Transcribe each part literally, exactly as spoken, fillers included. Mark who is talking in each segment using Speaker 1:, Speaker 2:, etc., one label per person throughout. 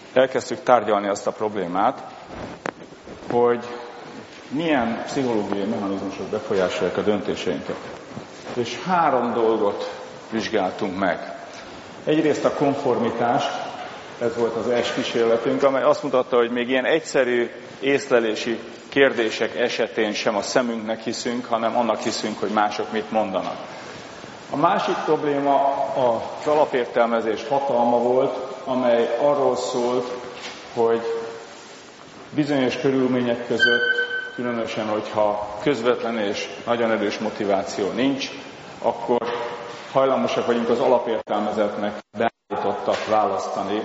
Speaker 1: elkezdtük tárgyalni azt a problémát, hogy milyen pszichológiai mechanizmusok befolyásolják a döntéseinket. És három dolgot vizsgáltunk meg. Egyrészt a konformitást, ez volt az első kísérletünk, amely azt mutatta, hogy még ilyen egyszerű észlelési kérdések esetén sem a szemünknek hiszünk, hanem annak hiszünk, hogy mások mit mondanak. A másik probléma az alapértelmezés hatalma volt, amely arról szólt, hogy bizonyos körülmények között, különösen, hogyha közvetlen és nagyon erős motiváció nincs, akkor hajlamosak vagyunk az alapértelmezetnek beállítottat választani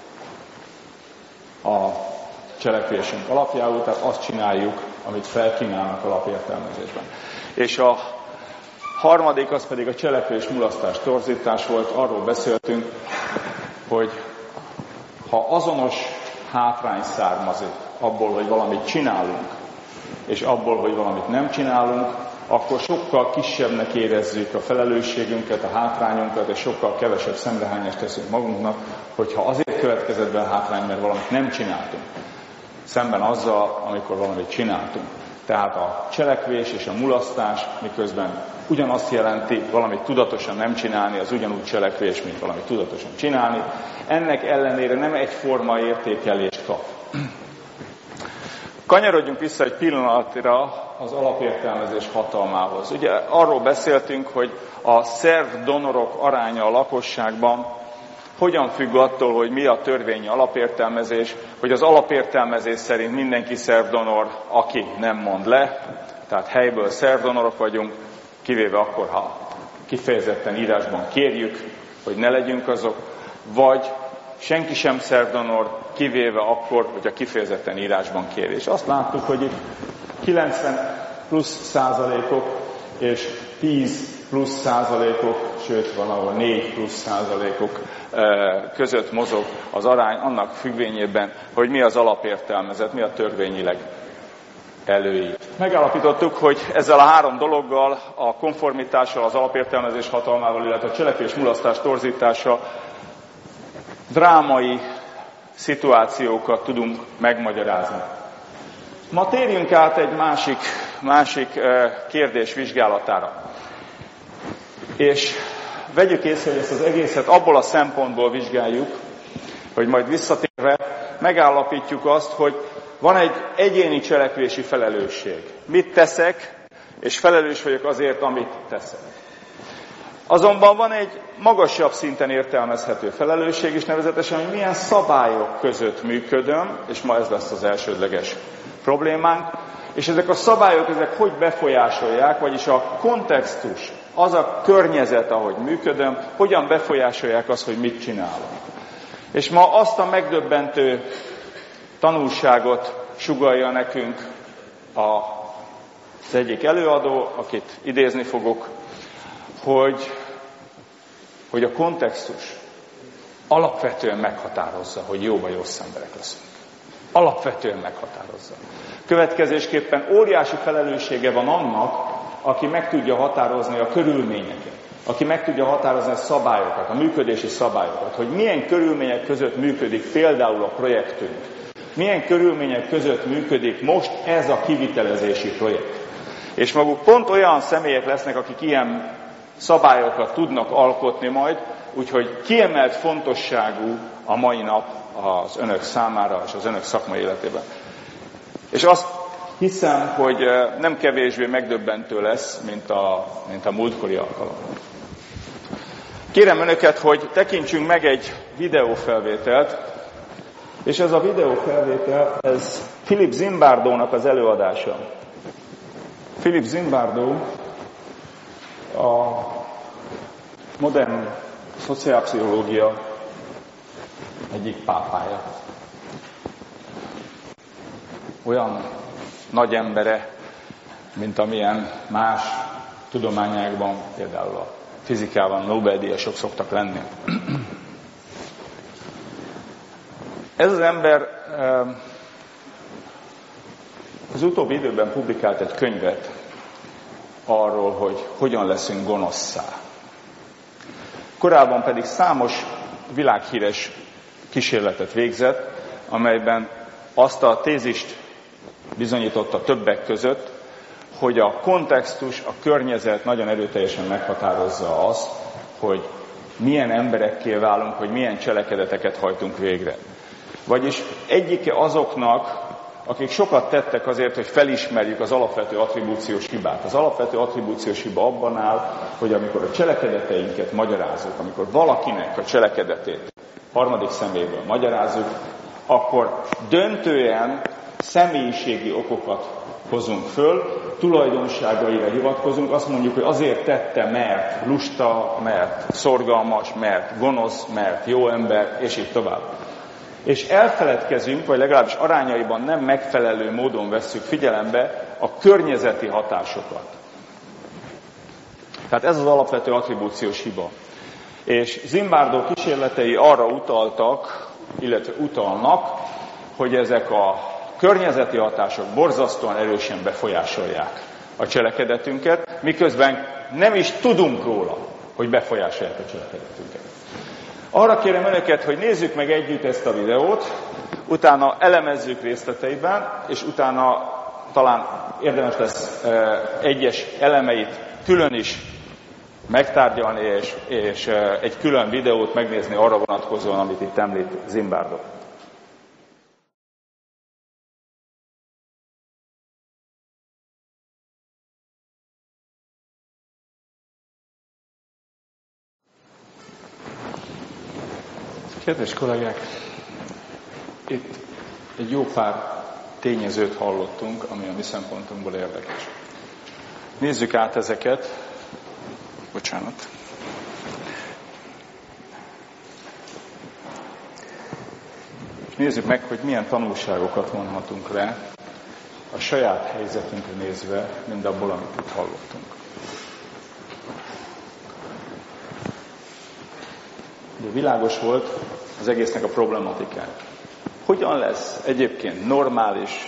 Speaker 1: a cselekvésünk alapjául, tehát azt csináljuk, amit felkínálnak alapértelmezésben. És a harmadik, az pedig a cselekvés mulasztás torzítás volt. Arról beszéltünk, hogy ha azonos hátrány származik abból, hogy valamit csinálunk, és abból, hogy valamit nem csinálunk, akkor sokkal kisebbnek érezzük a felelősségünket, a hátrányunkat, és sokkal kevesebb szemrehányást teszünk magunknak, hogyha azért következett be a hátrány, mert valamit nem csináltunk, szemben azzal, amikor valamit csináltunk. Tehát a cselekvés és a mulasztás, miközben ugyanazt jelenti, valamit tudatosan nem csinálni, az ugyanúgy cselekvés, mint valamit tudatosan csinálni. Ennek ellenére nem egyforma értékelést kap. Kanyarodjunk vissza egy pillanatra az alapértelmezés hatalmához. Ugye arról beszéltünk, hogy a szervdonorok aránya a lakosságban hogyan függ attól, hogy mi a törvényi alapértelmezés, hogy az alapértelmezés szerint mindenki szervdonor, aki nem mond le, tehát helyből szervdonorok vagyunk, kivéve akkor, ha kifejezetten írásban kérjük, hogy ne legyünk azok, vagy senki sem szervdonor, kivéve akkor, hogyha kifejezetten írásban kér. És azt láttuk, hogy itt kilencven plusz százalékok és tíz plusz százalékok, sőt valahol négy plusz százalékok között mozog az arány annak függvényében, hogy mi az alapértelmezet, mi a törvényileg előírt. Megállapítottuk, hogy ezzel a három dologgal, a konformitással, az alapértelmezés hatalmával, illetve a cselekvés mulasztás torzítása drámai szituációkat tudunk megmagyarázni. Ma térjünk át egy másik, másik kérdés vizsgálatára. És vegyük észre, hogy ezt az egészet abból a szempontból vizsgáljuk, hogy majd visszatérve megállapítjuk azt, hogy van egy egyéni cselekvési felelősség. Mit teszek, és felelős vagyok azért, amit teszek. Azonban van egy magasabb szinten értelmezhető felelősség is, nevezetesen, hogy milyen szabályok között működöm, és ma ez lesz az elsődleges problémánk, és ezek a szabályok, ezek hogy befolyásolják, vagyis a kontextus, az a környezet, ahogy működöm, hogyan befolyásolják azt, hogy mit csinálok. És ma azt a megdöbbentő tanulságot sugallja nekünk az egyik előadó, akit idézni fogok, hogy, hogy a kontextus alapvetően meghatározza, hogy jó vagy rossz emberek leszünk. Alapvetően meghatározza. Következésképpen óriási felelőssége van annak, aki meg tudja határozni a körülményeket, aki meg tudja határozni a szabályokat, a működési szabályokat, hogy milyen körülmények között működik például a projektünk, milyen körülmények között működik most ez a kivitelezési projekt. És maguk pont olyan személyek lesznek, akik ilyen szabályokat tudnak alkotni majd, úgyhogy kiemelt fontosságú a mai nap az önök számára és az önök szakmai életében. És azt hiszem, hogy nem kevésbé megdöbbentő lesz, mint a, mint a múltkori alkalom. Kérem önöket, hogy tekintsünk meg egy videófelvételt, és ez a videófelvétel, ez Philip Zimbardo-nak az előadása. Philip Zimbardo a modern szociálpszichológia egyik pápája. Olyan nagy embere, mint amilyen más tudományágban, például a fizikában Nobel-díjasok szoktak lenni. Ez az ember az utóbbi időben publikált egy könyvet arról, hogy hogyan leszünk gonoszszá. Korábban pedig számos világhíres kísérletet végzett, amelyben azt a tézist bizonyította többek között, hogy a kontextus, a környezet nagyon erőteljesen meghatározza azt, hogy milyen emberekké válunk, hogy milyen cselekedeteket hajtunk végre. Vagyis egyike azoknak, akik sokat tettek azért, hogy felismerjük az alapvető attribúciós hibát. Az alapvető attribúciós hiba abban áll, hogy amikor a cselekedeteinket magyarázunk, amikor valakinek a cselekedetét harmadik személyből magyarázunk, akkor döntően személyiségi okokat hozunk föl, tulajdonságaira hivatkozunk, azt mondjuk, hogy azért tette, mert lusta, mert szorgalmas, mert gonosz, mert jó ember, és így tovább. És elfeledkezünk, vagy legalábbis arányaiban nem megfelelő módon vesszük figyelembe a környezeti hatásokat. Tehát ez az alapvető attribúciós hiba. És Zimbardo kísérletei arra utaltak, illetve utalnak, hogy ezek a környezeti hatások borzasztóan erősen befolyásolják a cselekedetünket, miközben nem is tudunk róla, hogy befolyásolják a cselekedetünket. Arra kérem önöket, hogy nézzük meg együtt ezt a videót, utána elemezzük részleteiben, és utána talán érdemes lesz egyes elemeit külön is megtárgyalni, és, és egy külön videót megnézni arra vonatkozóan, amit itt említ Zimbardo. Kedves kollégák, itt egy jó pár tényezőt hallottunk, ami a mi szempontunkból érdekes. Nézzük át ezeket. Bocsánat. És nézzük meg, hogy milyen tanulságokat vonhatunk le a saját helyzetünkre nézve, mindabból, amit itt hallottunk. De világos volt az egésznek a problematikája. Hogyan lesz egyébként normális,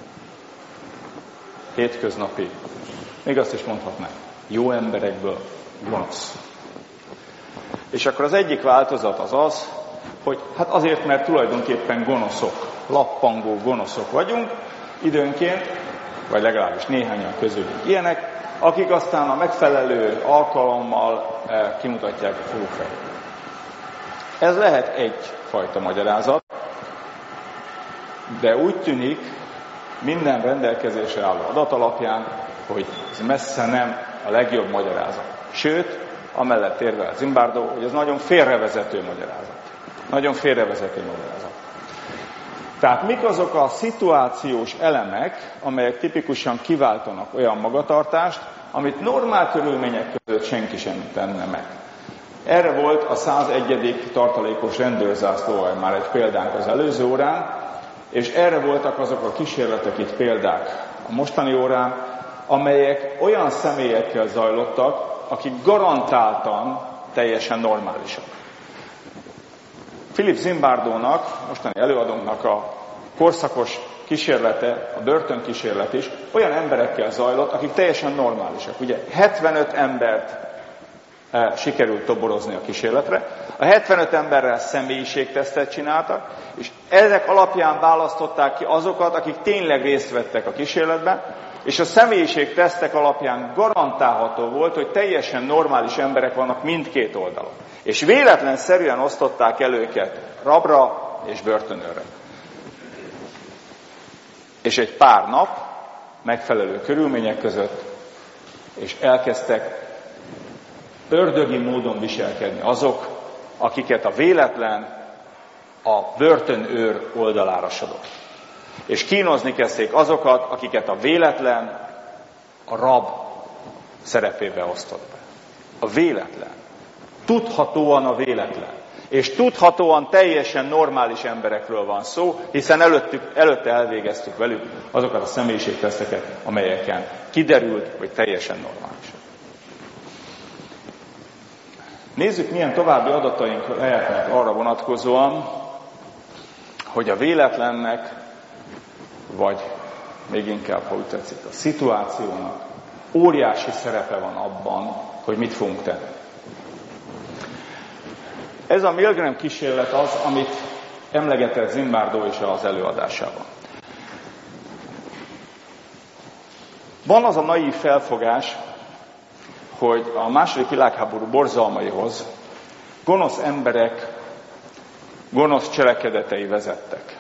Speaker 1: hétköznapi, még azt is mondhatnánk, jó emberekből gonosz. És akkor az egyik változat az az, hogy hát azért, mert tulajdonképpen gonoszok, lappangó gonoszok vagyunk, időnként, vagy legalábbis néhányan közülünk ilyenek, akik aztán a megfelelő alkalommal kimutatják a fúfejt. Ez lehet egyfajta magyarázat, de úgy tűnik minden rendelkezésre álló adat alapján, hogy ez messze nem a legjobb magyarázat. Sőt, amellett érvel Zimbardo, hogy ez nagyon félrevezető magyarázat. Nagyon félrevezető magyarázat. Tehát mik azok a szituációs elemek, amelyek tipikusan kiváltanak olyan magatartást, amit normál körülmények között senki sem tenne meg. Erre volt a százegyedik tartalékos rendőrzászlóval már egy példánk az előző órán, és erre voltak azok a kísérletek itt példák a mostani órán, amelyek olyan személyekkel zajlottak, akik garantáltan teljesen normálisak. Philip Zimbardónak, mostani előadónknak a korszakos kísérlete, a börtönkísérlet is olyan emberekkel zajlott, akik teljesen normálisak. Ugye hetvenöt embert e, sikerült toborozni a kísérletre, a hetvenöt emberrel személyiségtesztet csináltak, és ezek alapján választották ki azokat, akik tényleg részt vettek a kísérletben, és a személyiségtesztek alapján garantálható volt, hogy teljesen normális emberek vannak mindkét oldalon. És véletlenszerűen osztották el őket rabra és börtönőrre. És egy pár nap megfelelő körülmények között, és elkezdtek ördögi módon viselkedni azok, akiket a véletlen a börtönőr oldalára sodort. És kínozni kezdték azokat, akiket a véletlen a rab szerepébe osztott be. A véletlen. Tudhatóan a véletlen. És tudhatóan teljesen normális emberekről van szó, hiszen előttük, előtte elvégeztük velük azokat a személyiségteszteket, amelyeken kiderült, hogy teljesen normálisak. Nézzük, milyen további adataink lehetnek arra vonatkozóan, hogy a véletlennek, vagy még inkább, ha úgy tetszik, a szituációnak óriási szerepe van abban, hogy mit fogunk tenni. Ez a Milgram kísérlet az, amit emlegetett Zimbardo is az előadásában. Van az a naív felfogás, hogy a második világháború borzalmaihoz gonosz emberek gonosz cselekedetei vezettek.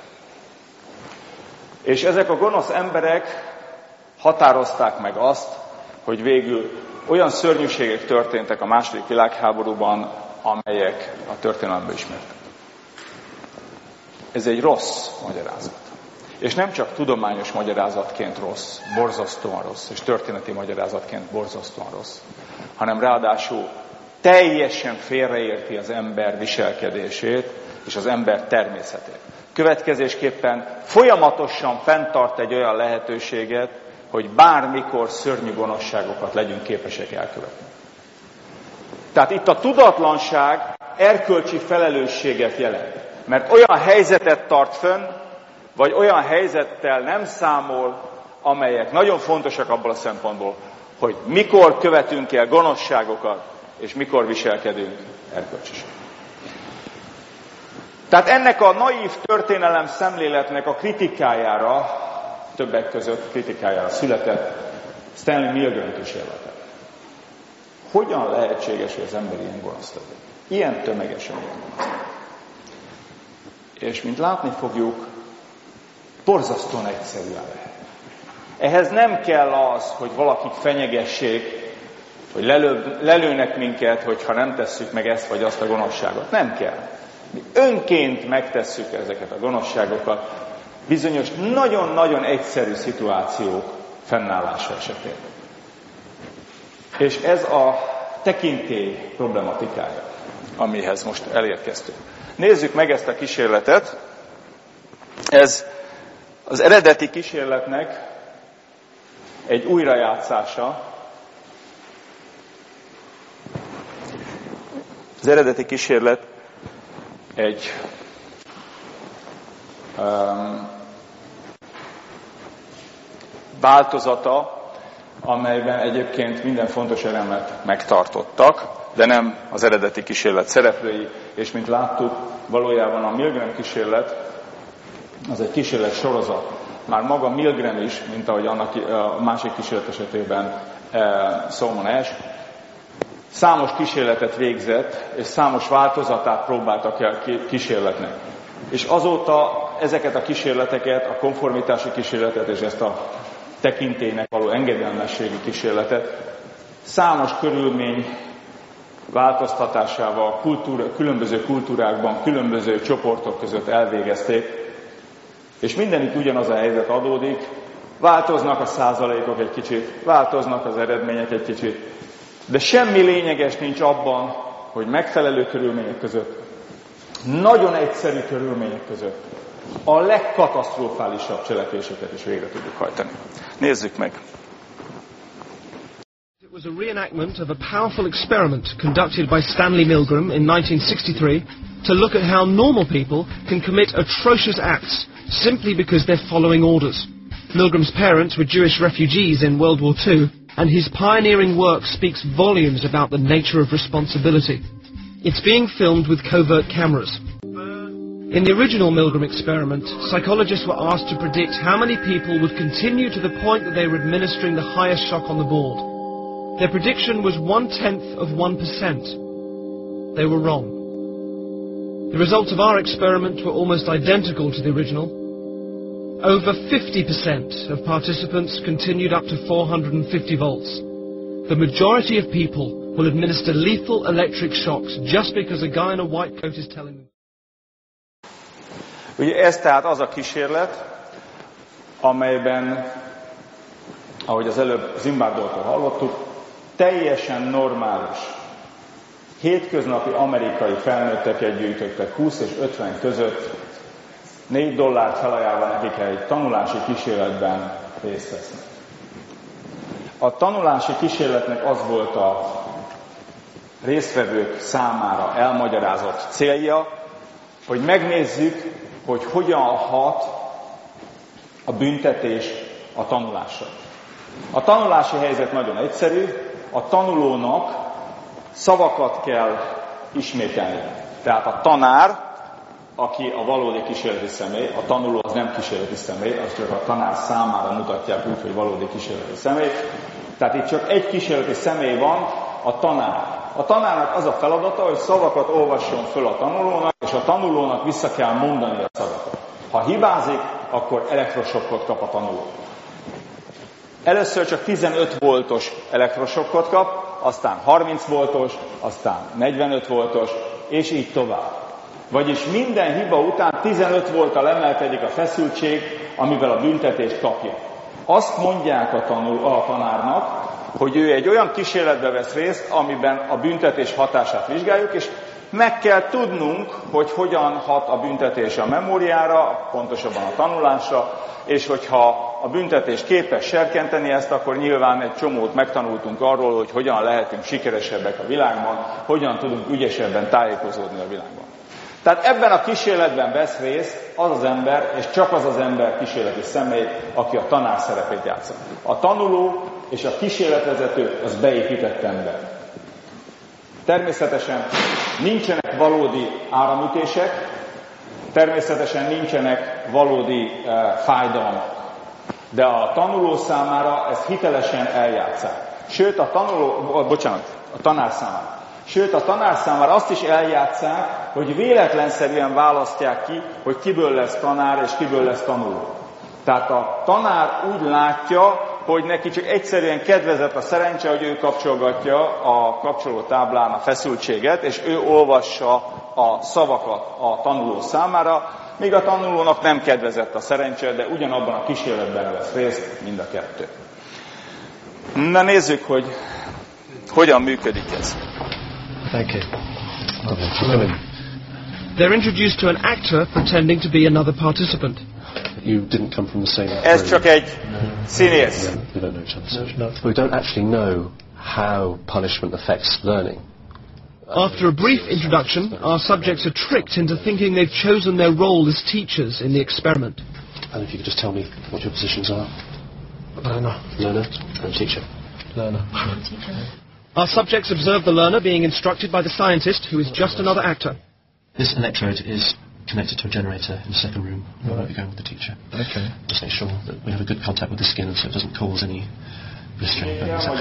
Speaker 1: És ezek a gonosz emberek határozták meg azt, hogy végül olyan szörnyűségek történtek a második világháborúban, amelyek a történelemben ismertek. Ez egy rossz magyarázat. És nem csak tudományos magyarázatként rossz, borzasztóan rossz, és történeti magyarázatként borzasztóan rossz, hanem ráadásul teljesen félreérti az ember viselkedését és az ember természetét. Következésképpen folyamatosan fenntart egy olyan lehetőséget, hogy bármikor szörnyű gonoszságokat legyünk képesek elkövetni. Tehát itt a tudatlanság erkölcsi felelősséget jelent. Mert olyan helyzetet tart fönn, vagy olyan helyzettel nem számol, amelyek nagyon fontosak abból a szempontból, hogy mikor követünk el gonoszságokat, és mikor viselkedünk erkölcsösen. Tehát ennek a naív történelem szemléletnek a kritikájára, többek között kritikájára született Stanley Milgram kísérlete. Hogyan lehetséges, hogy az ember ilyen gonosz legyen? Ilyen tömegesen ilyen gonosz. És mint látni fogjuk, borzasztóan egyszerűen lehet. Ehhez nem kell az, hogy valakit fenyegessék, hogy lelő, lelőnek minket, hogyha nem tesszük meg ezt vagy azt a gonoszságot. Nem kell. Mi önként megtesszük ezeket a gonoszságokat bizonyos nagyon-nagyon egyszerű szituációk fennállása esetén. És ez a tekintély problematikája, amihez most elérkeztünk. Nézzük meg ezt a kísérletet. Ez az eredeti kísérletnek egy újrajátszása. Az eredeti kísérlet egy um, változata, amelyben egyébként minden fontos elemet megtartottak, de nem az eredeti kísérlet szereplői, és mint láttuk, valójában a Milgram kísérlet az egy kísérlet sorozat. Már maga Milgram is, mint ahogy annak a másik kísérlet esetében Salomon Asch, számos kísérletet végzett, és számos változatát próbáltak el kísérletnek. És azóta ezeket a kísérleteket, a konformitási kísérletet és ezt a tekintélynek való engedelmességi kísérletet számos körülmény változtatásával, kultúra, különböző kultúrákban, különböző csoportok között elvégezték, és mindenütt ugyanaz a helyzet adódik, változnak a százalékok egy kicsit, változnak az eredmények egy kicsit, de semmi lényeges nincs abban, hogy megfelelő körülmények között, nagyon egyszerű körülmények között a legkatasztrofálisabb cselekvéseket is végre tudjuk hajtani. Nézzük meg!
Speaker 2: It was a reenactment of a powerful experiment conducted by Stanley Milgram in nineteen sixty-three to look at how normal people can commit atrocious acts simply because they're following orders. Milgram's parents were Jewish refugees in World War Two, and his pioneering work speaks volumes about the nature of responsibility. It's being filmed with covert cameras. In the original Milgram experiment, psychologists were asked to predict how many people would continue to the point that they were administering the highest shock on the board. Their prediction was one-tenth of one percent. They were wrong. The results of our experiment were almost identical to the original. Over fifty percent of participants continued up to four hundred fifty volts. The majority of people will administer lethal electric shocks just because a guy in a white coat is telling them.
Speaker 1: Ugye ez tehát az a kísérlet, amelyben, ahogy az előbb Zimbardótól hallottuk, teljesen normális, hétköznapi amerikai felnőtteket gyűjtöttek húsz és ötven között, négy dollárt felajánlva nekik egy tanulási kísérletben részt vesznek. A tanulási kísérletnek az volt a résztvevők számára elmagyarázott célja, hogy megnézzük, hogy hogyan hat a büntetés a tanulásra. A tanulási helyzet nagyon egyszerű, a tanulónak szavakat kell ismételni. Tehát a tanár aki a valódi kísérleti személy, a tanuló az nem kísérleti személy, az csak a tanár számára mutatják úgy, hogy valódi kísérleti személy. Tehát itt csak egy kísérleti személy van, a tanár. A tanárnak az a feladata, hogy szavakat olvasson föl a tanulónak, és a tanulónak vissza kell mondani a szavakat. Ha hibázik, akkor elektrosokkot kap a tanuló. Először csak tizenöt voltos elektrosokkot kap, aztán harminc voltos, aztán negyvenöt voltos, és így tovább. Vagyis minden hiba után tizenöt volttal emelkedik a feszültség, amivel a büntetést kapja. Azt mondják a, tanul, a tanárnak, hogy ő egy olyan kísérletbe vesz részt, amiben a büntetés hatását vizsgáljuk, és meg kell tudnunk, hogy hogyan hat a büntetés a memóriára, pontosabban a tanulásra, és hogyha a büntetés képes serkenteni ezt, akkor nyilván egy csomót megtanultunk arról, hogy hogyan lehetünk sikeresebbek a világban, hogyan tudunk ügyesebben tájékozódni a világban. Tehát ebben a kísérletben vesz részt az az ember, és csak az az ember kísérleti személy, aki a tanár szerepét játsza. A tanuló és a kísérletvezető az beépített ember. Természetesen nincsenek valódi áramütések, természetesen nincsenek valódi e, fájdalmak. De a tanuló számára ezt hitelesen eljátszák. Sőt, a tanuló, oh, bocsánat, a tanár számára. Sőt, a tanár számára azt is eljátszák, hogy véletlenszerűen választják ki, hogy kiből lesz tanár és kiből lesz tanuló. Tehát a tanár úgy látja, hogy neki csak egyszerűen kedvezett a szerencse, hogy ő kapcsolgatja a kapcsoló táblán a feszültséget, és ő olvassa a szavakat a tanuló számára, míg a tanulónak nem kedvezett a szerencse, de ugyanabban a kísérletben vesz részt mind a kettő. Na nézzük, hogy hogyan működik ez.
Speaker 2: Thank you. They're introduced to an actor pretending to be another participant.
Speaker 3: You didn't come from the same
Speaker 1: Ez
Speaker 3: room.
Speaker 1: csak egy színész.
Speaker 3: Yeah, we don't know each other. So no. We don't actually know how punishment affects learning.
Speaker 2: After a brief introduction, our subjects are tricked into thinking they've chosen their role as teachers in the experiment.
Speaker 3: And if you could just tell me what your positions are.
Speaker 2: Learner.
Speaker 3: Learner and teacher.
Speaker 2: Learner. Our subjects observe the learner being instructed by the scientist, who is just another actor.
Speaker 3: This electrode is connected to a generator in the second room. We'll right. be going with the teacher.
Speaker 2: Okay.
Speaker 3: Just make sure that we have a good contact with the skin so it doesn't cause any blistering.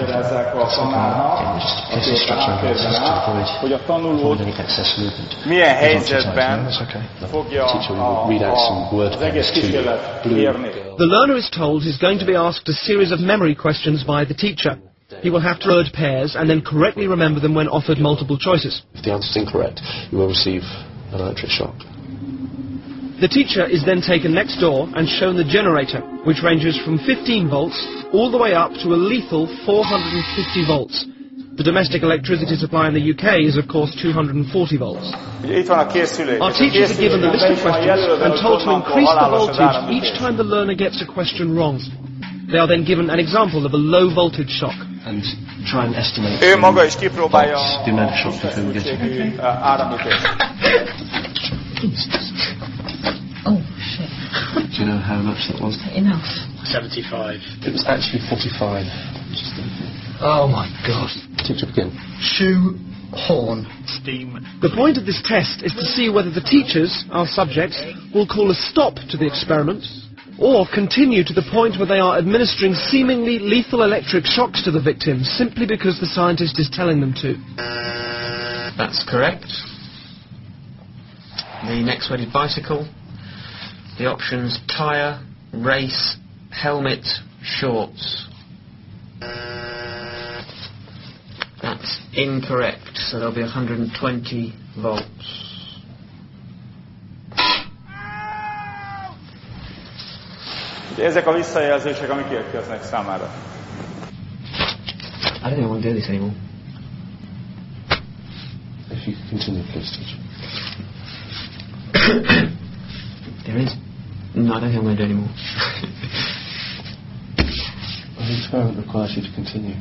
Speaker 1: Hogy a tanuló milyen helyzetben fogja az egész kísérlet érni.
Speaker 2: The learner is told he's going to be asked a series of memory questions by the teacher. He will have to word pairs and then correctly remember them when offered multiple choices.
Speaker 3: If the answer is incorrect, you will receive an electric shock.
Speaker 2: The teacher is then taken next door and shown the generator, which ranges from fifteen volts all the way up to a lethal four hundred fifty volts. The domestic electricity supply in the U K is of course two hundred forty volts. Our teachers are given the list of questions and told to increase the voltage each time the learner gets a question wrong. They are then given an example of a low voltage shock.
Speaker 3: And try and estimate
Speaker 1: ő maga is kipróbálja
Speaker 3: the amount of shock that we will get.
Speaker 1: áramütést.
Speaker 4: Oh, shit.
Speaker 3: Do you know how much that was?
Speaker 4: Enough.
Speaker 5: seventy-five.
Speaker 3: It was actually forty-five.
Speaker 5: Oh my god.
Speaker 3: Teacher, begin.
Speaker 5: Shoe horn. Steam.
Speaker 2: The point of this test is to see whether the teachers, our subjects, will call a stop to the experiment or continue to the point where they are administering seemingly lethal electric shocks to the victims simply because the scientist is telling them to.
Speaker 6: That's correct. The next word is bicycle. The options tyre, race, helmet, shorts. That's incorrect, so there'll be one hundred twenty volts.
Speaker 1: Ezek a visszajelzések, amik érkeznek számára.
Speaker 6: I don't want to do this anymore.
Speaker 3: If you continue, please, teacher.
Speaker 6: There is. No, I don't think I'm going to do anymore.
Speaker 3: Well, the experiment requires you to continue.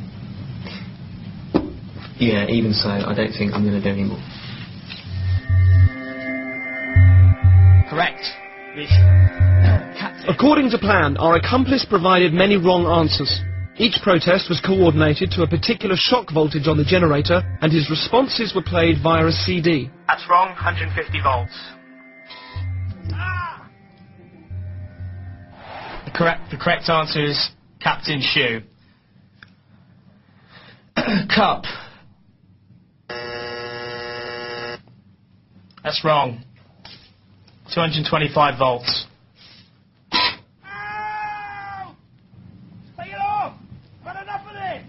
Speaker 6: Yeah, even so, I don't think I'm going to do anymore. Correct.
Speaker 2: According to plan, our accomplice provided many wrong answers. Each protest was coordinated to a particular shock voltage on the generator, and his responses were played via a C D.
Speaker 5: That's wrong, one hundred fifty volts.
Speaker 2: correct. The correct answer is Captain Shoe. Cup. That's wrong. two hundred twenty-five volts.
Speaker 7: Ow! Take it off! I've had enough of this!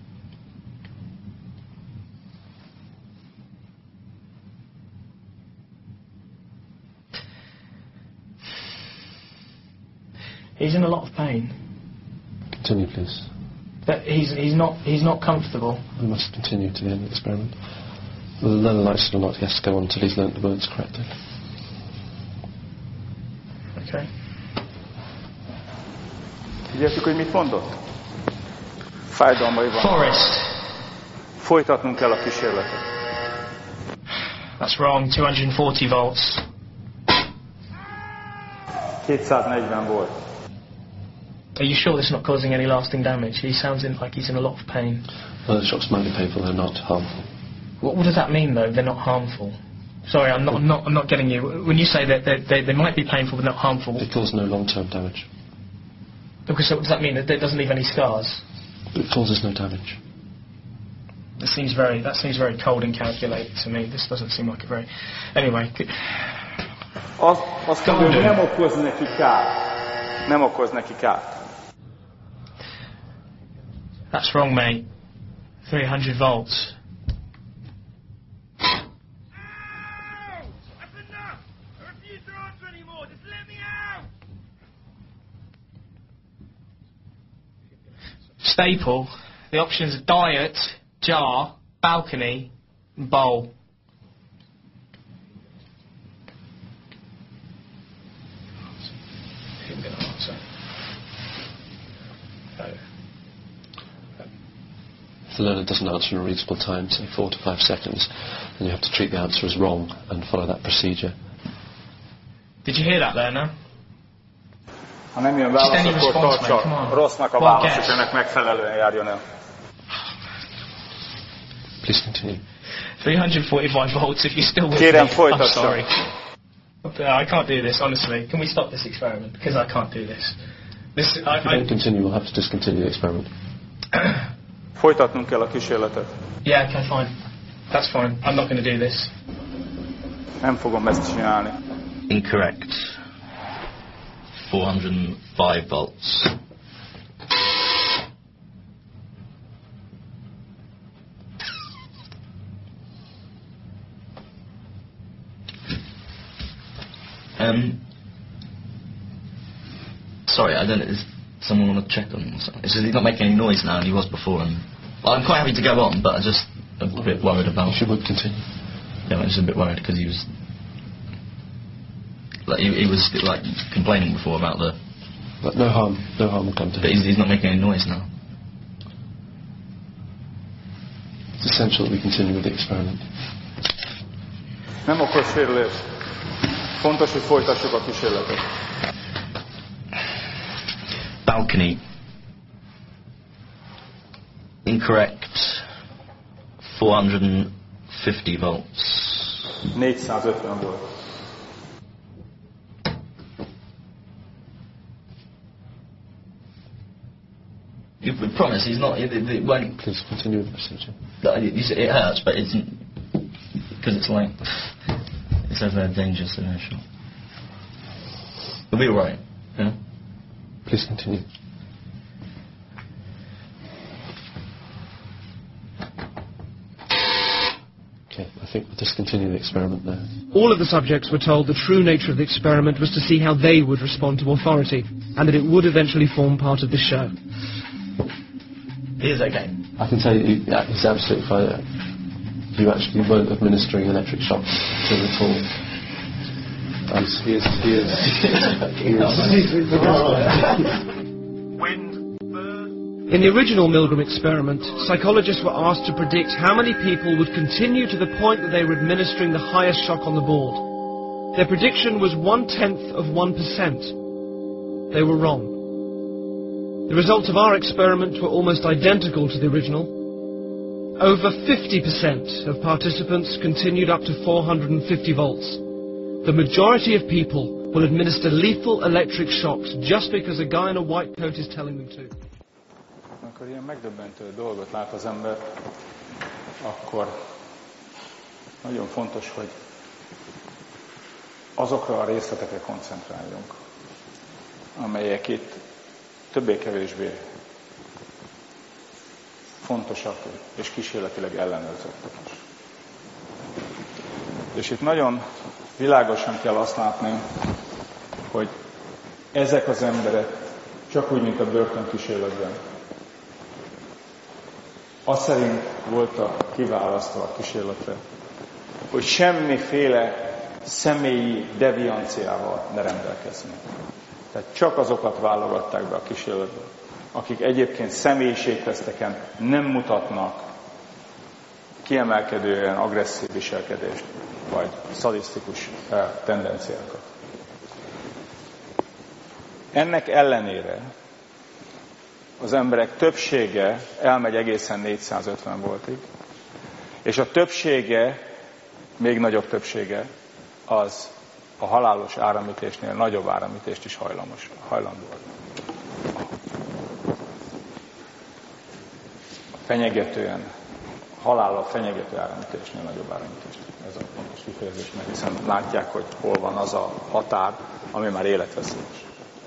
Speaker 2: He's in a lot of pain.
Speaker 3: Continue, please.
Speaker 2: But he's he's not he's not comfortable.
Speaker 3: We must continue to the end of the experiment. Whether the learner likes it or not, he has to go on until he's learnt the words correctly.
Speaker 2: Okay.
Speaker 1: Figyeltük, hogy mit mondott? Fájdalmai van.
Speaker 2: Forest.
Speaker 1: Folytatnunk kell a kísérletet.
Speaker 2: That's wrong. two hundred forty volts.
Speaker 1: kétszáznegyven volt.
Speaker 2: Are you sure this is not causing any lasting damage? He sounds in, like he's in a lot of pain.
Speaker 3: Well, the shocks might be painful, they're not harmful.
Speaker 2: What, what does that mean, though? They're not harmful. Sorry, I'm not. I'm not. I'm not getting you. When you say that they, they, they might be painful but not harmful,
Speaker 3: They cause no long-term damage.
Speaker 2: because what does that mean? That it doesn't leave any scars?
Speaker 3: It causes no damage.
Speaker 2: That seems very. That seems very cold and calculated to me. This doesn't seem like a very. Anyway.
Speaker 1: Azt, azt mondja, hogy nem okoz neki kárt. Nem okoz neki kárt.
Speaker 2: That's wrong, mate. three hundred volts.
Speaker 7: Ow! That's enough! I refuse to answer anymore! Just let me out!
Speaker 2: Staple. The options are diet, jar, balcony, and bowl. Who's going to answer? Oh.
Speaker 3: If the learner doesn't answer in a reasonable time, say four to five seconds, then you have to treat the answer as wrong and follow that procedure.
Speaker 2: Did you hear that, learner?
Speaker 1: Ha nem jön válasz,
Speaker 2: Stand your
Speaker 1: akkor
Speaker 2: response, mate, come
Speaker 1: tartsa
Speaker 2: on.
Speaker 1: rossznak a
Speaker 2: Well,
Speaker 1: válasz,
Speaker 2: guess.
Speaker 1: és ennek megfelelően járjon el.
Speaker 3: Please continue.
Speaker 2: three hundred forty-five volts if you're still with
Speaker 1: Kérem,
Speaker 2: me. I'm
Speaker 1: folytassa.
Speaker 2: sorry. I can't do this, honestly. Can we stop this experiment? Because I can't do this. This, I,
Speaker 3: If you don't
Speaker 2: I,
Speaker 3: continue, we'll have to discontinue the experiment.
Speaker 1: Folytatnunk kell a kísérletet.
Speaker 2: yeah, okay, fine. That's fine. I'm not going to do this.
Speaker 1: Nem fogom ezt csinálni.
Speaker 8: Incorrect. four hundred five volts. Um, sorry, I don't know. Does someone want to check on him or something? It's just he's not making any noise now, and he was before. And well, I'm quite happy to go on, but I'm just a bit worried about.
Speaker 3: You should continue.
Speaker 8: Yeah, I'm just a bit worried because he was like he, he was like complaining before about the.
Speaker 3: But no harm, no harm will come to
Speaker 8: But
Speaker 3: him.
Speaker 8: he's, he's not making any noise now.
Speaker 3: It's essential that we continue with the experiment.
Speaker 1: Nem okoz sérülést. Fontos, hogy folytassuk a kísérletet.
Speaker 8: Balcony. Incorrect. four hundred fifty volts.
Speaker 1: négyszázötven volt.
Speaker 8: You we promise he's not. It, it, it won't.
Speaker 3: Please continue with the procedure.
Speaker 8: It, it hurts, but it's because it's like it's a very dangerous inertia. We'll be alright. Yeah.
Speaker 3: Please continue. Okay, I think we'll discontinue the experiment there.
Speaker 2: All of the subjects were told the true nature of the experiment was to see how they would respond to authority, and that it would eventually form part of the show.
Speaker 8: He is okay.
Speaker 3: I can tell you, yeah, he's absolutely fine. You actually weren't administering electric shocks to him at all. Um, he is, he is, he is.
Speaker 2: In the original Milgram experiment, psychologists were asked to predict how many people would continue to the point that they were administering the highest shock on the board. Their prediction was one-tenth of one percent. They were wrong. The results of our experiment were almost identical to the original. Over fifty percent of participants continued up to four hundred fifty volts. The majority of people will administer lethal electric shocks just because a guy in a white coat is telling them to.
Speaker 1: Amikor ilyen megdöbbentő dolgot lát az ember, akkor nagyon fontos, hogy azokra a részletekre koncentráljunk, amelyek itt többé-kevésbé fontosak és kísérletileg ellenőrzöttek is. És itt nagyon világosan kell azt látni, hogy ezek az emberek, csak úgy, mint a börtönkísérletben, az szerint voltak kiválasztva a kísérletre, hogy semmiféle személyi devianciával ne rendelkeznek. Tehát csak azokat válogatták be a kísérletbe, akik egyébként személyiségteszteken nem mutatnak kiemelkedően agresszív viselkedést, vagy szadisztikus tendenciákat. Ennek ellenére az emberek többsége elmegy egészen négyszázötven voltig, és a többsége, még nagyobb többsége, az a halálos áramütésnél nagyobb áramütést is hajlamos, hajlandó. Fenyegetően, halállal fenyegető áramütésnél nagyobb áramütést. Ez a pontos kifejezés, mert hiszen látják, hogy hol van az a határ, ami már életveszélyes.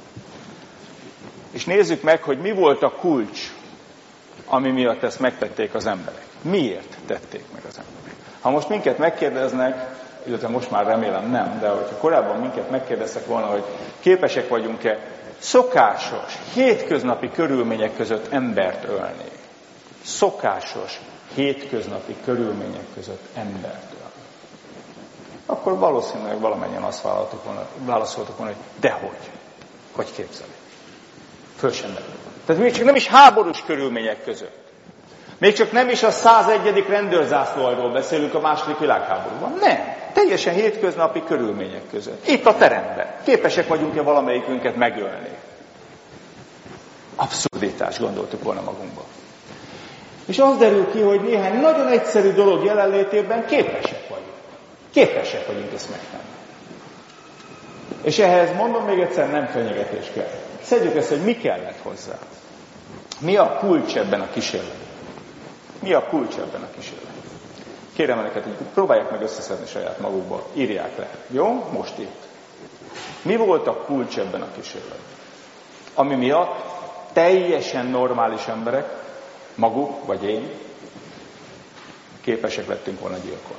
Speaker 1: És nézzük meg, hogy mi volt a kulcs, ami miatt ezt megtették az emberek. Miért tették meg az emberek? Ha most minket megkérdeznek, illetve most már remélem nem, de hogyha korábban minket megkérdeztek volna, hogy képesek vagyunk-e szokásos, hétköznapi körülmények között embert ölni. Szokásos, hétköznapi körülmények között embert ölni. Akkor valószínűleg valamennyien azt válaszoltuk volna, válaszoltuk volna, hogy dehogy. Hogy képzelik? Föl sem merül. Tehát még csak nem is háborús körülmények között. Még csak nem is a százegyedik rendőrzászlóalról beszélünk a második világháborúban. Nem. Teljesen hétköznapi körülmények között. Itt a teremben. Képesek vagyunk-e valamelyikünket megölni? Abszurditás, gondoltuk volna magunkba. És az derül ki, hogy néhány nagyon egyszerű dolog jelenlétében képesek vagyunk. Képesek vagyunk ezt megtenni. És ehhez mondom még egyszer, nem fenyegetés kell. Szedjük ezt, hogy mi kellett hozzá. Mi a kulcs ebben a kísérletben? Mi a kulcs ebben a kísérletben? Kérem önöket, hogy próbálják meg összeszedni saját magukból. Írják le. Jó? Most itt. Mi volt a kulcs ebben a kísérletben? Ami miatt teljesen normális emberek, maguk vagy én, képesek lettünk volna gyilkolni.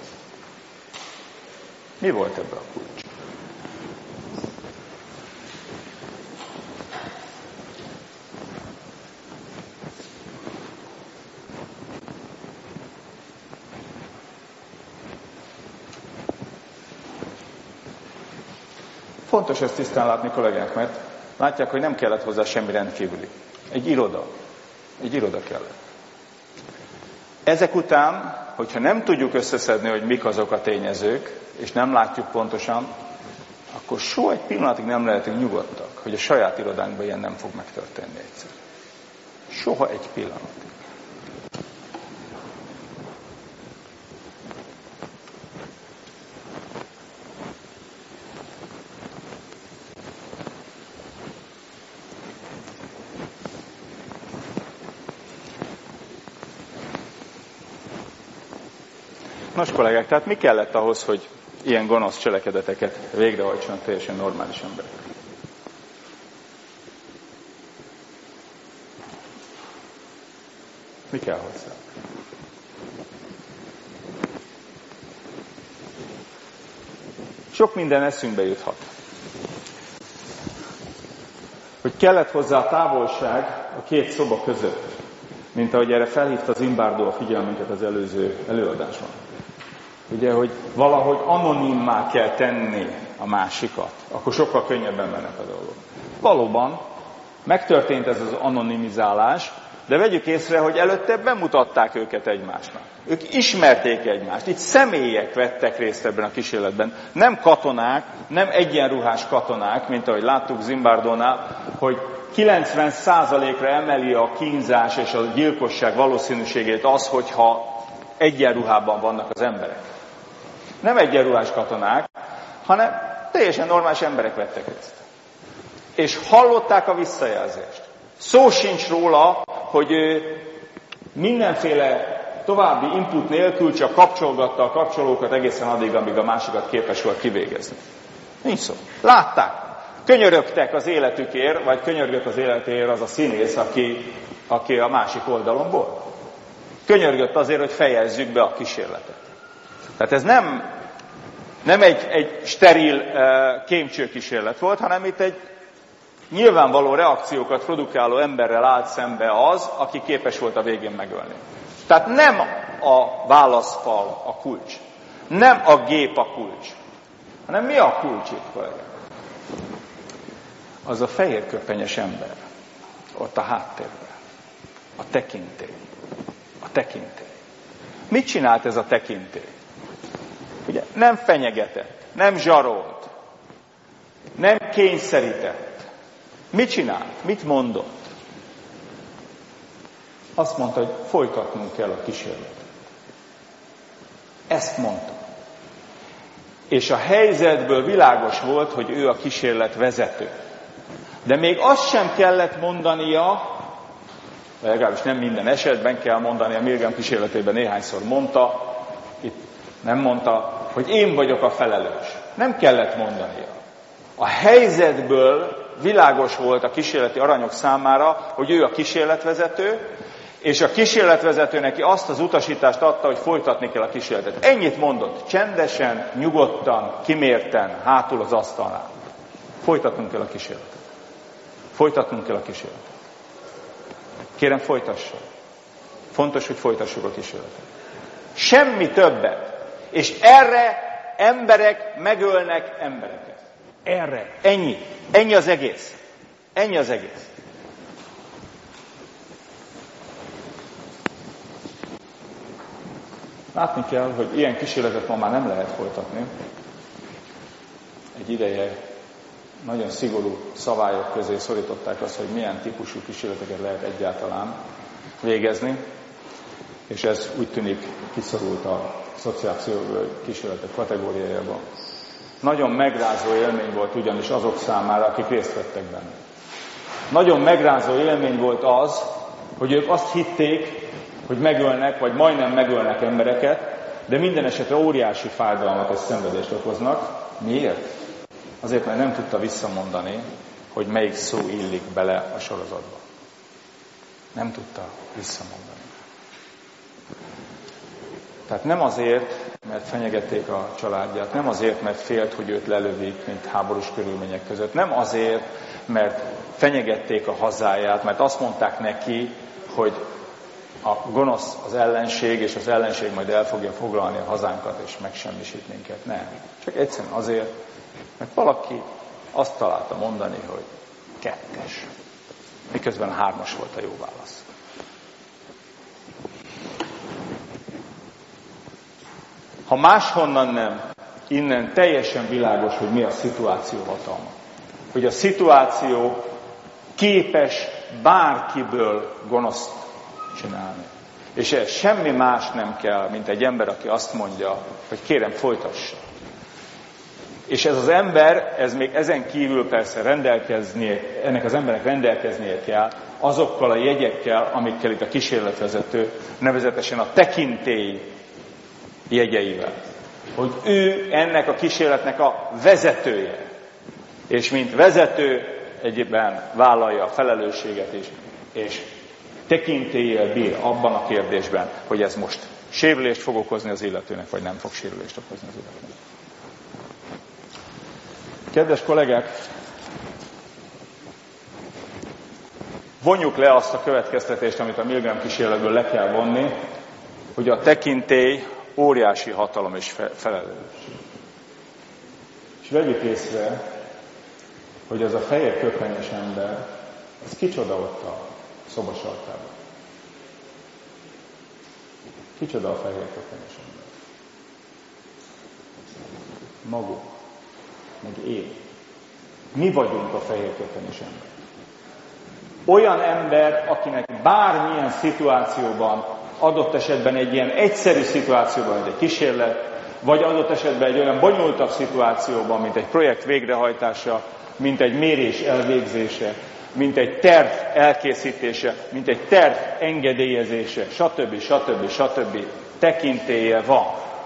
Speaker 1: Mi volt ebben a kulcs? Fontos ezt tisztán látni, kollégák, mert látják, hogy nem kellett hozzá semmi rendkívüli. Egy iroda. Egy iroda kellett. Ezek után, hogyha nem tudjuk összeszedni, hogy mik azok a tényezők, és nem látjuk pontosan, akkor soha egy pillanatig nem lehetünk nyugodtak, hogy a saját irodánkban ilyen nem fog megtörténni egyszer. Soha egy pillanatig. Nos, kollégák, tehát mi kellett ahhoz, hogy ilyen gonosz cselekedeteket végrehajtsanak teljesen normális emberek? Mi kell hozzá? Sok minden eszünkbe juthat. Hogy kellett hozzá a távolság a két szoba között, mint ahogy erre felhívta Zimbardo a figyelmünket az előző előadásban. Ugye, hogy valahogy anonimmá kell tenni a másikat, akkor sokkal könnyebben mennek a dolgok. Valóban megtörtént ez az anonimizálás, de vegyük észre, hogy előtte bemutatták őket egymásnak. Ők ismerték egymást. Itt személyek vettek részt ebben a kísérletben. Nem katonák, nem egyenruhás katonák, mint ahogy láttuk Zimbardónál, hogy kilencven százalékra emeli a kínzás és a gyilkosság valószínűségét az, hogyha egyenruhában vannak az emberek. Nem egyenruhás katonák, hanem teljesen normális emberek vettek részt. És hallották a visszajelzést. Szó sincs róla, hogy mindenféle további input nélkül csak kapcsolgatta a kapcsolókat egészen addig, amíg a másikat képes volt kivégezni. Nincs szó. Látták. Könyörögtek az életükért, vagy könyörgött az életéért az a színész, aki, aki a másik oldalon volt. Könyörgött azért, hogy fejezzük be a kísérletet. Tehát ez nem, nem egy, egy steril uh, kémcsőkísérlet volt, hanem itt egy nyilvánvaló reakciókat produkáló emberrel állt szembe az, aki képes volt a végén megölni. Tehát nem a válaszfal a kulcs, nem a gép a kulcs, hanem mi a kulcs itt, kollégák? Az a fehér köpenyes ember, ott a háttérben, a tekintély, a tekintély. Mit csinált ez a tekintély? Ugye nem fenyegetett, nem zsarolt, nem kényszerített. Mit csinált? Mit mondott? Azt mondta, hogy folytatnunk kell a kísérletet. Ezt mondta. És a helyzetből világos volt, hogy ő a kísérlet vezető. De még azt sem kellett mondania, vagy legalábbis nem minden esetben kell mondani, a Milgram kísérletében néhányszor mondta, itt nem mondta, hogy én vagyok a felelős. Nem kellett mondania. A helyzetből világos volt a kísérleti aranyok számára, hogy ő a kísérletvezető, és a kísérletvezető neki azt az utasítást adta, hogy folytatni kell a kísérletet. Ennyit mondott, csendesen, nyugodtan, kimérten, hátul az asztalnál. Folytatnunk kell a kísérletet. Folytatnunk kell a kísérletet. Kérem, folytassa. Fontos, hogy folytassuk a kísérletet. Semmi többet. És erre emberek megölnek embereket. Erre. Ennyi. Ennyi az egész. Ennyi az egész. Látni kell, hogy ilyen kísérletet ma már nem lehet folytatni. Egy ideje nagyon szigorú szabályok közé szorították azt, hogy milyen típusú kísérleteket lehet egyáltalán végezni, és ez úgy tűnik kiszorult a szociálpszichológiai kísérletek kategóriájába. Nagyon megrázó élmény volt ugyanis azok számára, akik részt vettek benne. Nagyon megrázó élmény volt az, hogy ők azt hitték, hogy megölnek, vagy majdnem megölnek embereket, de minden esetre óriási fájdalmat és szenvedést okoznak. Miért? Azért, mert nem tudta visszamondani, hogy melyik szó illik bele a sorozatba. Nem tudta visszamondani. Tehát nem azért, mert fenyegették a családját, nem azért, mert félt, hogy őt lelövik, mint háborús körülmények között, nem azért, mert fenyegették a hazáját, mert azt mondták neki, hogy a gonosz az ellenség, és az ellenség majd el fogja foglalni a hazánkat, és megsemmisít minket. Nem. Csak egyszerűen azért, mert valaki azt találta mondani, hogy kettes. Miközben hármas volt a jó válasz. Ha máshonnan nem, innen teljesen világos, hogy mi a szituáció hatalma. Hogy a szituáció képes bárkiből gonoszt csinálni. És ez semmi más nem kell, mint egy ember, aki azt mondja, hogy kérem, folytassa. És ez az ember, ez még ezen kívül persze rendelkeznie, ennek az embernek rendelkeznie kell azokkal a jegyekkel, amikkel itt a kísérletvezető, nevezetesen a tekintély jegyeivel. Hogy ő ennek a kísérletnek a vezetője. És mint vezető egyébben vállalja a felelősséget is, és tekintéllyel bír abban a kérdésben, hogy ez most sérülést fog okozni az illetőnek, vagy nem fog sérülést okozni az illetőnek. Kedves kollégák, vonjuk le azt a következtetést, amit a Milgram kísérletből le kell vonni, hogy a tekintély óriási hatalom és felelősség. És vegyük észre, hogy az a fehér köpenyes ember, ez kicsoda ott a szobasarkában. Kicsoda a fehér köpenyes ember? Maguk. Meg én. Mi vagyunk a fehér köpenyes ember. Olyan ember, akinek bármilyen szituációban, adott esetben egy ilyen egyszerű szituációban, egy kísérlet, vagy adott esetben egy olyan bonyolultabb szituációban, mint egy projekt végrehajtása, mint egy mérés elvégzése, mint egy terv elkészítése, mint egy terv engedélyezése, stb. stb. stb. Tekintélye van.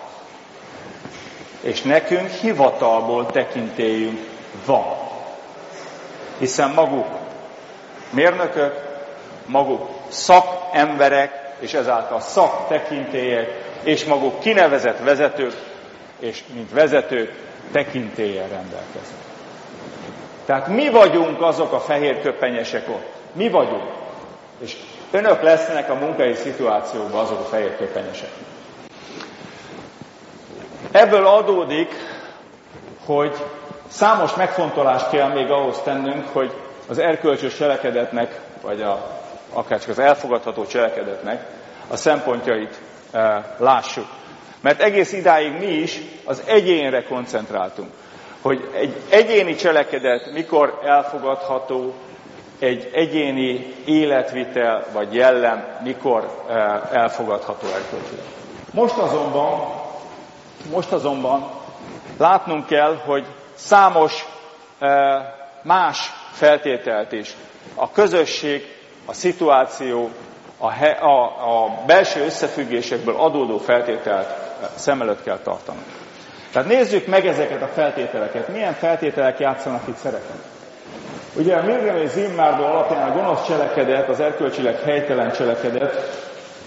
Speaker 1: És nekünk hivatalból tekintélyünk van. Hiszen maguk mérnökök, maguk szakemberek, és ezáltal szaktekintélyek, és maguk kinevezett vezetők, és mint vezetők tekintéllyel rendelkeznek. Tehát mi vagyunk azok a fehér köpenyesek ott. Mi vagyunk. És önök lesznek a munkai szituációban azok a fehér köpenyesek. Ebből adódik, hogy számos megfontolást kell még ahhoz tennünk, hogy az erkölcsös cselekedetnek, vagy a, akárcsak az elfogadható cselekedetnek a szempontjait e, lássuk. Mert egész idáig mi is az egyénre koncentráltunk. Hogy egy egyéni cselekedet mikor elfogadható, egy egyéni életvitel vagy jellem mikor e, elfogadható erkölcsileg. Most azonban, most azonban látnunk kell, hogy számos e, más feltételt is, a közösség, a szituáció, a, he, a, a belső összefüggésekből adódó feltételt szem előtt kell tartanunk. Tehát nézzük meg ezeket a feltételeket. Milyen feltételek játszanak itt szerepet? Ugye a Milgram és Zimbardo alapján a gonosz cselekedet, az erkölcsileg helytelen cselekedet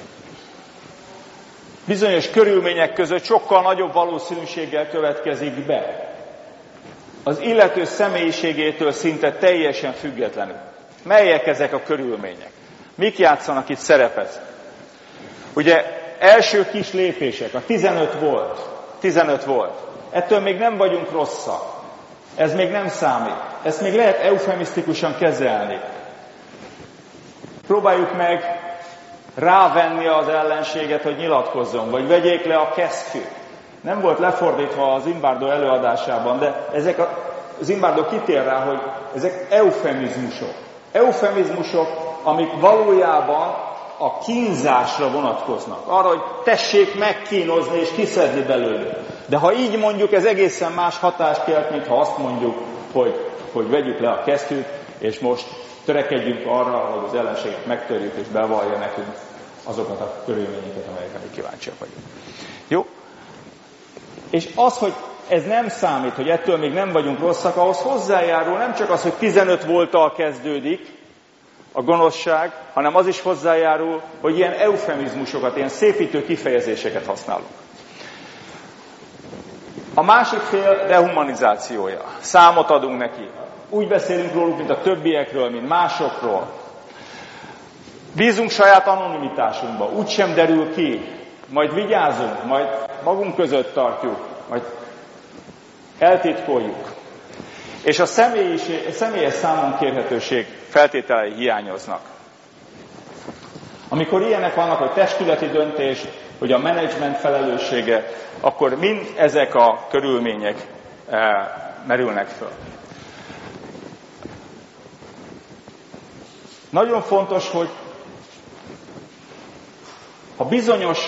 Speaker 1: bizonyos körülmények között sokkal nagyobb valószínűséggel következik be. Az illető személyiségétől szinte teljesen függetlenül. Melyek ezek a körülmények? Mik játszanak itt szerepet? Ugye első kis lépések, a tizenöt volt. tizenöt volt. Ettől még nem vagyunk rosszak. Ez még nem számít. Ezt még lehet eufemisztikusan kezelni. Próbáljuk meg rávenni az ellenséget, hogy nyilatkozzon, vagy vegyék le a kesztyűt. Nem volt lefordítva az Zimbardo előadásában, de ezek a Zimbardo kitér rá, hogy ezek eufemizmusok. Eufemizmusok, amik valójában a kínzásra vonatkoznak. Arra, hogy tessék megkínozni és kiszedni belőle. De ha így mondjuk, ez egészen más hatást kelt, mint ha azt mondjuk, hogy, hogy vegyük le a kesztyűt, és most törekedjünk arra, hogy az ellenséget megtörjük, és bevallja nekünk azokat a körülményeket, amelyekre mi kíváncsiak vagyunk. Jó? És az, hogy ez nem számít, hogy ettől még nem vagyunk rosszak, ahhoz hozzájárul nem csak az, hogy tizenöt volttal kezdődik a gonoszság, hanem az is hozzájárul, hogy ilyen eufemizmusokat, ilyen szépítő kifejezéseket használunk. A másik fél dehumanizációja. Számot adunk neki. Úgy beszélünk róluk, mint a többiekről, mint másokról. Bízunk saját anonimitásunkba. Úgy sem derül ki. Majd vigyázunk, majd magunk között tartjuk, majd eltitkoljuk. És a személyes számon kérhetőség feltételei hiányoznak. Amikor ilyenek vannak, hogy testületi döntés, hogy a menedzsment felelőssége, akkor mind ezek a körülmények e, merülnek föl. Nagyon fontos, hogy a bizonyos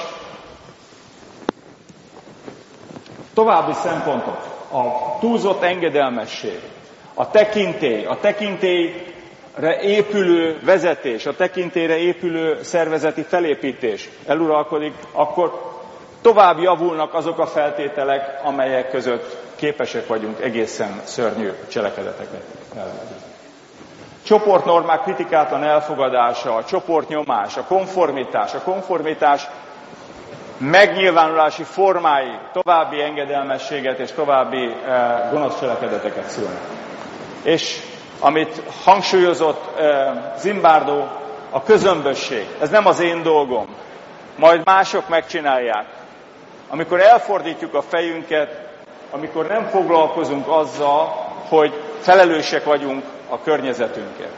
Speaker 1: további szempontok, a túlzott engedelmesség, a tekintély, a tekintélyre épülő vezetés, a tekintélyre épülő szervezeti felépítés eluralkodik, akkor tovább javulnak azok a feltételek, amelyek között képesek vagyunk egészen szörnyű cselekedeteket elvégezni. Csoportnormák kritikátlan elfogadása, a csoportnyomás, a konformitás, a konformitás megnyilvánulási formái további engedelmességet és további eh, gonosz cselekedeteket szülnek. És amit hangsúlyozott eh, Zimbardo, a közömbösség. Ez nem az én dolgom. Majd mások megcsinálják. Amikor elfordítjuk a fejünket, amikor nem foglalkozunk azzal, hogy felelősek vagyunk a környezetünkért.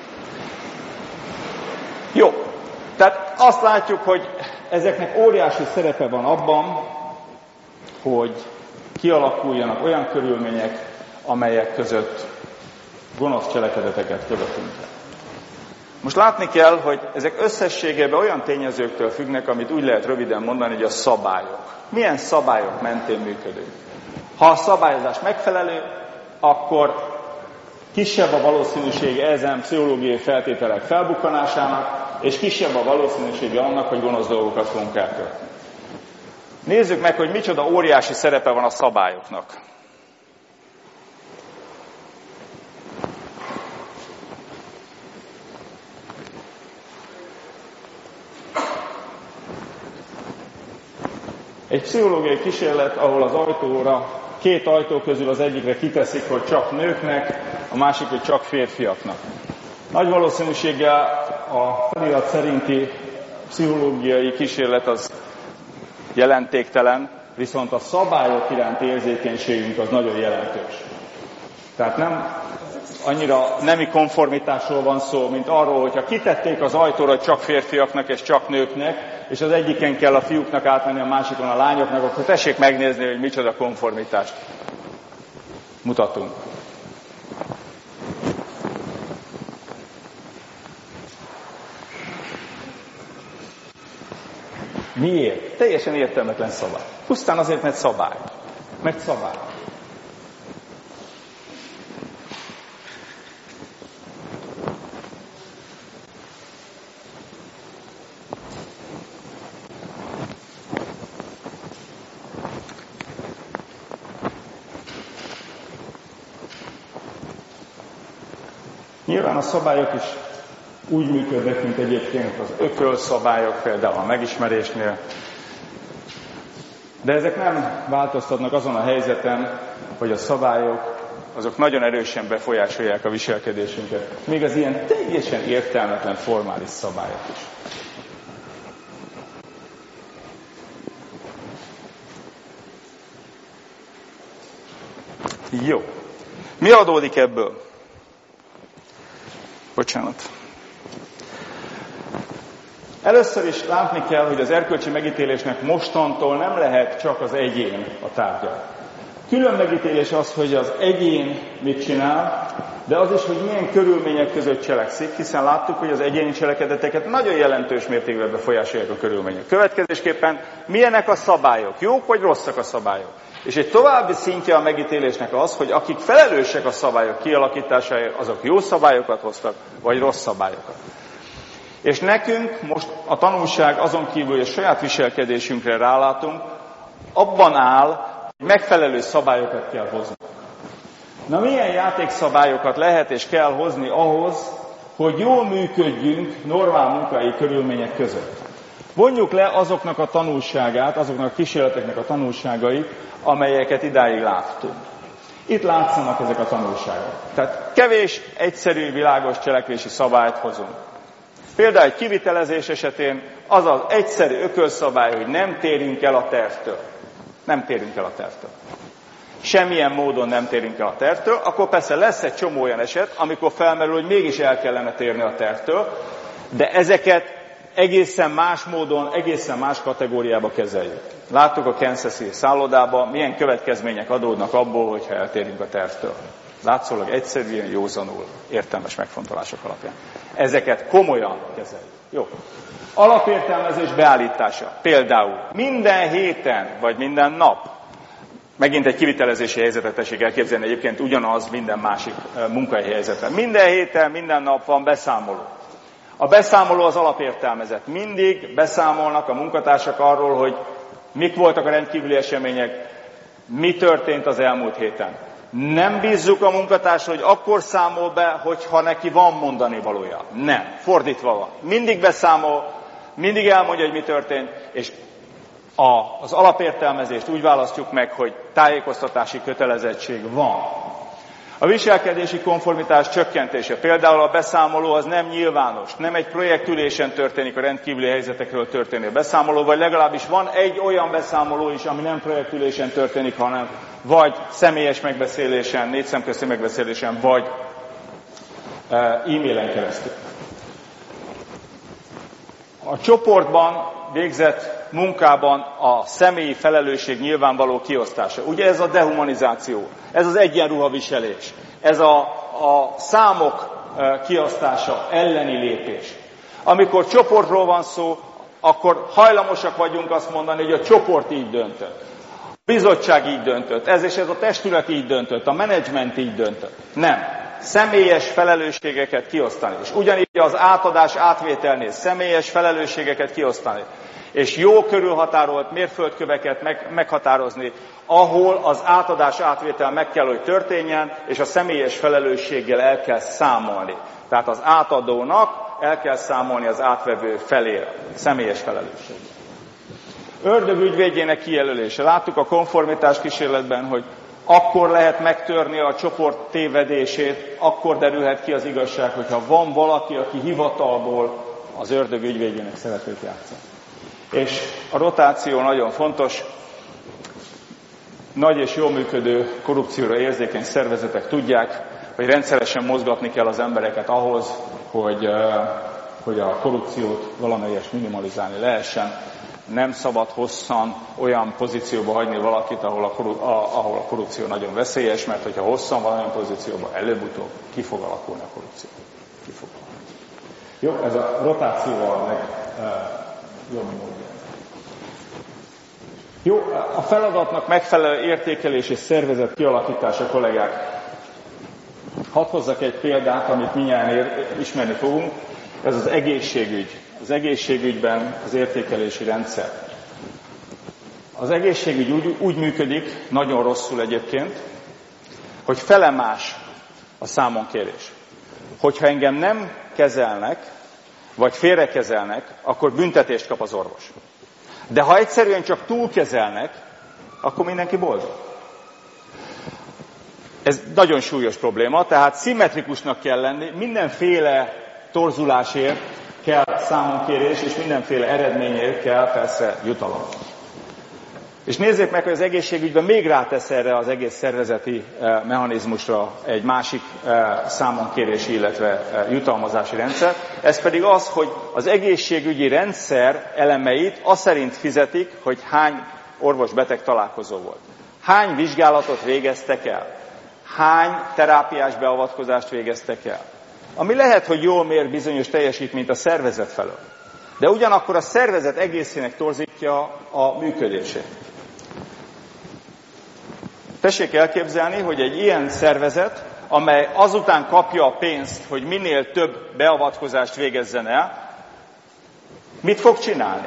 Speaker 1: Jó. Tehát azt látjuk, hogy ezeknek óriási szerepe van abban, hogy kialakuljanak olyan körülmények, amelyek között gonosz cselekedeteket követünk el. Most látni kell, hogy ezek összességében olyan tényezőktől függnek, amit úgy lehet röviden mondani, hogy a szabályok. Milyen szabályok mentén működünk? Ha a szabályozás megfelelő, akkor kisebb a valószínűsége ezen pszichológiai feltételek felbukkanásának, és kisebb a valószínűsége annak, hogy gonosz dolgokat fogunk elkövetni. Nézzük meg, hogy micsoda óriási szerepe van a szabályoknak. Egy pszichológiai kísérlet, ahol az ajtóra, két ajtó közül az egyikre kiteszik, hogy csak nőknek, a másik, hogy csak férfiaknak. Nagy valószínűséggel a felirat szerinti pszichológiai kísérlet az jelentéktelen, viszont a szabályok iránti érzékenységünk az nagyon jelentős. Tehát nem annyira nemi konformitásról van szó, mint arról, hogyha kitették az ajtóra csak férfiaknak és csak nőknek, és az egyiken kell a fiúknak átmenni, a másikon a lányoknak, akkor tessék megnézni, hogy micsoda konformitást mutatunk. Miért? Teljesen értelmetlen szabály. Pusztán azért, mert szabály. Mert szabály. Nyilván a szabályok is úgy működnek, mint egyébként az ökölszabályok, például a megismerésnél. De ezek nem változtatnak azon a helyzeten, hogy a szabályok azok nagyon erősen befolyásolják a viselkedésünket. Még az ilyen teljesen értelmetlen formális szabályok is. Jó. Mi adódik ebből? Bocsánat. Először is látni kell, hogy az erkölcsi megítélésnek mostantól nem lehet csak az egyén a tárgya. Külön megítélés az, hogy az egyén mit csinál, de az is, hogy milyen körülmények között cselekszik, hiszen láttuk, hogy az egyéni cselekedeteket nagyon jelentős mértékben befolyásolják a körülmények. Következésképpen milyenek a szabályok, jók vagy rosszak a szabályok. És egy további szintje a megítélésnek az, hogy akik felelősek a szabályok kialakításáért, azok jó szabályokat hoztak, vagy rossz szabályokat. És nekünk most a tanulság azon kívül, hogy a saját viselkedésünkre rálátunk, abban áll, hogy megfelelő szabályokat kell hozni. Na milyen játékszabályokat lehet és kell hozni ahhoz, hogy jól működjünk normál munkai körülmények között? Vonjuk le azoknak a tanulságát, azoknak a kísérleteknek a tanulságait, amelyeket idáig láttunk. Itt látszanak ezek a tanulságok. Tehát kevés, egyszerű, világos cselekvési szabályt hozunk. Például egy kivitelezés esetén az az egyszerű ökölszabály, hogy nem térünk el a tervtől. Nem térünk el a tervtől. Semmilyen módon nem térünk el a tervtől, akkor persze lesz egy csomó olyan eset, amikor felmerül, hogy mégis el kellene térni a tervtől, de ezeket egészen más módon, egészen más kategóriába kezeljük. Láttuk a Kansas-i szállodában, milyen következmények adódnak abból, hogyha eltérünk a tervtől. Látszólag egyszerűen, józanul, értelmes megfontolások alapján. Ezeket komolyan kezeljük. Jó. Alapértelmezés beállítása. Például minden héten, vagy minden nap, megint egy kivitelezési helyzetet tessék elképzelni, egyébként ugyanaz minden másik munkai helyzetre. Minden héten, minden nap van beszámoló. A beszámoló az alapértelmezet. Mindig beszámolnak a munkatársak arról, hogy mik voltak a rendkívüli események, mi történt az elmúlt héten. Nem bízzuk a munkatársra, hogy akkor számol be, hogyha neki van mondani valója. Nem, fordítva van. Mindig beszámol, mindig elmondja, hogy mi történt, és a, az alapértelmezést úgy választjuk meg, hogy tájékoztatási kötelezettség van. A viselkedési konformitás csökkentése. Például a beszámoló az nem nyilvános, nem egy projektülésen történik a rendkívüli helyzetekről történő beszámoló, vagy legalábbis van egy olyan beszámoló is, ami nem projektülésen történik, hanem vagy személyes megbeszélésen, négy szemközti megbeszélésen, vagy e-mailen keresztül. A csoportban végzett munkában a személyi felelősség nyilvánvaló kiosztása. Ugye ez a dehumanizáció, ez az egyenruhaviselés, ez a, a számok kiosztása elleni lépés. Amikor csoportról van szó, akkor hajlamosak vagyunk azt mondani, hogy a csoport így döntött. A bizottság így döntött, ez és ez a testület így döntött, a menedzsment így döntött. Nem. Személyes felelősségeket kiosztani. És ugyanígy az átadás átvételnél személyes felelősségeket kiosztani. És jó körülhatárolt mérföldköveket meg, meghatározni, ahol az átadás átvétel meg kell, hogy történjen, és a személyes felelősséggel el kell számolni. Tehát az átadónak el kell számolni az átvevő felére, személyes felelősség. Ördög ügyvédjének kijelölése. Láttuk a konformitás kísérletben, hogy akkor lehet megtörni a csoport tévedését, akkor derülhet ki az igazság, hogyha van valaki, aki hivatalból az ördög ügyvédjének szerepét játszik. És a rotáció nagyon fontos. Nagy és jól működő korrupcióra érzékeny szervezetek tudják, hogy rendszeresen mozgatni kell az embereket ahhoz, hogy, hogy a korrupciót valamelyest minimalizálni lehessen. Nem szabad hosszan olyan pozícióba hagyni valakit, ahol a, ahol a korrupció nagyon veszélyes, mert hogyha hosszan van olyan pozícióban, előbb-utóbb ki fog alakulni a korrupció. Ki fog alakulni. Jó, ez a rotációval meg e, jobb módja. Jó, a feladatnak megfelelő értékelés és szervezet kialakítása, kollégák. Hadd hozzak egy példát, amit mindjárt ismerni fogunk. Ez az egészségügy. Az egészségügyben az értékelési rendszer. Az egészségügy úgy, úgy működik, nagyon rosszul egyébként, hogy felemás a számonkérés. Hogyha engem nem kezelnek, vagy félrekezelnek, akkor büntetést kap az orvos. De ha egyszerűen csak túlkezelnek, akkor mindenki boldog. Ez nagyon súlyos probléma, tehát szimmetrikusnak kell lenni, mindenféle torzulásért kell számonkérés, és mindenféle eredményért kell persze jutalom. És nézzék meg, hogy az egészségügyben még rátesz erre az egész szervezeti mechanizmusra egy másik számonkérési, illetve jutalmazási rendszer. Ez pedig az, hogy az egészségügyi rendszer elemeit azt szerint fizetik, hogy hány orvos-beteg találkozó volt. Hány vizsgálatot végeztek el. Hány terápiás beavatkozást végeztek el. Ami lehet, hogy jól mér bizonyos teljesítményt a szervezet felől. De ugyanakkor a szervezet egészének torzítja a működését. Tessék elképzelni, hogy egy ilyen szervezet, amely azután kapja a pénzt, hogy minél több beavatkozást végezzen el, mit fog csinálni?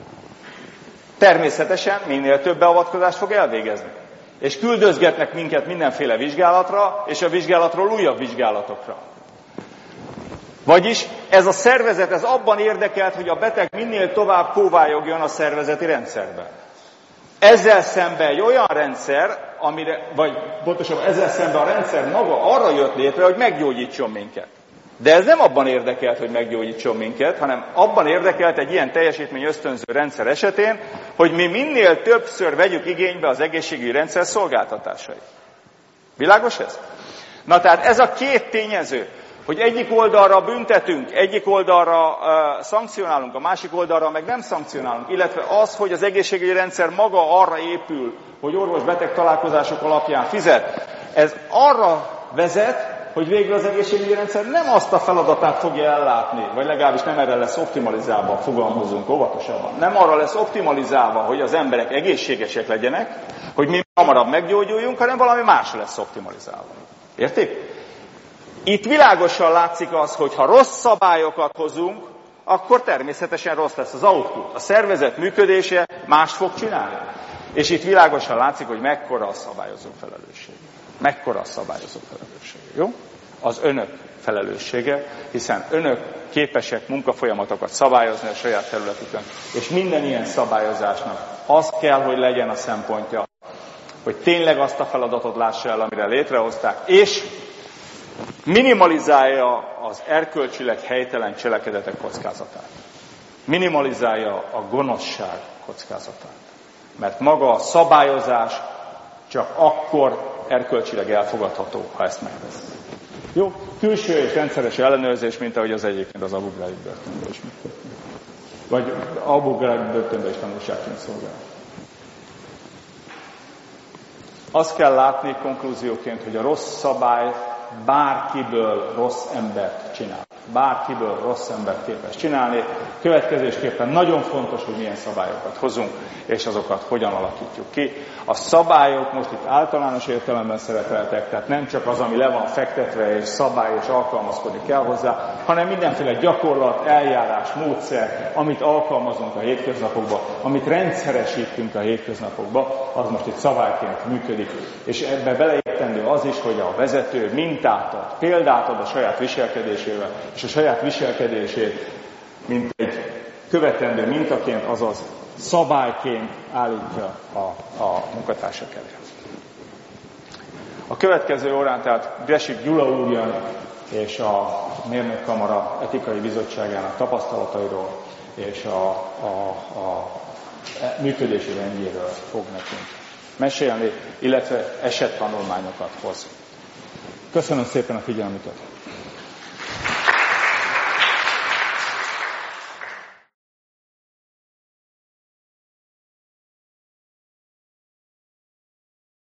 Speaker 1: Természetesen minél több beavatkozást fog elvégezni. És küldözgetnek minket mindenféle vizsgálatra, és a vizsgálatról újabb vizsgálatokra. Vagyis ez a szervezet ez abban érdekelt, hogy a beteg minél tovább kóvályogjon a szervezeti rendszerben. Ezzel szemben egy olyan rendszer, amire, vagy pontosabban ezzel szemben a rendszer maga arra jött létre, hogy meggyógyítson minket. De ez nem abban érdekelt, hogy meggyógyítson minket, hanem abban érdekelt egy ilyen teljesítmény ösztönző rendszer esetén, hogy mi minél többször vegyük igénybe az egészségügyi rendszer szolgáltatásait. Világos ez? Na tehát ez a két tényező, hogy egyik oldalra büntetünk, egyik oldalra uh, szankcionálunk, a másik oldalra meg nem szankcionálunk, illetve az, hogy az egészségügyi rendszer maga arra épül, hogy orvos-beteg találkozások alapján fizet, ez arra vezet, hogy végül az egészségügyi rendszer nem azt a feladatát fogja ellátni, vagy legalábbis nem erre lesz optimalizálva, fogalmazunk óvatosabban. Nem arra lesz optimalizálva, hogy az emberek egészségesek legyenek, hogy mi hamarabb meggyógyuljunk, hanem valami másra lesz optimalizálva. Értik? Itt világosan látszik az, hogy ha rossz szabályokat hozunk, akkor természetesen rossz lesz az output. A szervezet működése mást fog csinálni. És itt világosan látszik, hogy mekkora a szabályozó felelősség. Mekkora a szabályozó felelősség. Jó? Az önök felelőssége, hiszen önök képesek munkafolyamatokat szabályozni a saját területükön. És minden ilyen szabályozásnak az kell, hogy legyen a szempontja, hogy tényleg azt a feladatot lássa el, amire létrehozták, és minimalizálja az erkölcsileg helytelen cselekedetek kockázatát. Minimalizálja a gonoszság kockázatát. Mert maga a szabályozás csak akkor erkölcsileg elfogadható, ha ezt megtesz. Jó, külső és rendszeres ellenőrzés, mint ahogy az egyébként az Abu Ghraib börtönben is működik. Vagy Abu Ghraib börtönben is tanulságként szolgál. Azt kell látni konklúzióként, hogy a rossz szabály bárkiből rossz embert csinál. Bárkiből rossz embert képes csinálni. Következésképpen nagyon fontos, hogy milyen szabályokat hozunk, és azokat hogyan alakítjuk ki. A szabályok most itt általános értelemben szerepeltek, tehát nem csak az, ami le van fektetve, és szabály, és alkalmazkodni kell hozzá, hanem mindenféle gyakorlat, eljárás, módszer, amit alkalmazunk a hétköznapokban, amit rendszeresítünk a hétköznapokban, az most itt szabályként működik. És ebbe beleértendő az is, hogy a vezető mintát ad, példát ad a saját viselkedésével, és a saját viselkedését, mint egy követendő mintaként, azaz szabályként állítja a, a munkatársak elé. A következő órán tehát Gressik Gyula úr jön, és a Mérnökkamara etikai bizottságának tapasztalatairól és a, a, a működési rendjéről fog nekünk mesélni, illetve esettanulmányokat hoz. Köszönöm szépen a figyelmüket!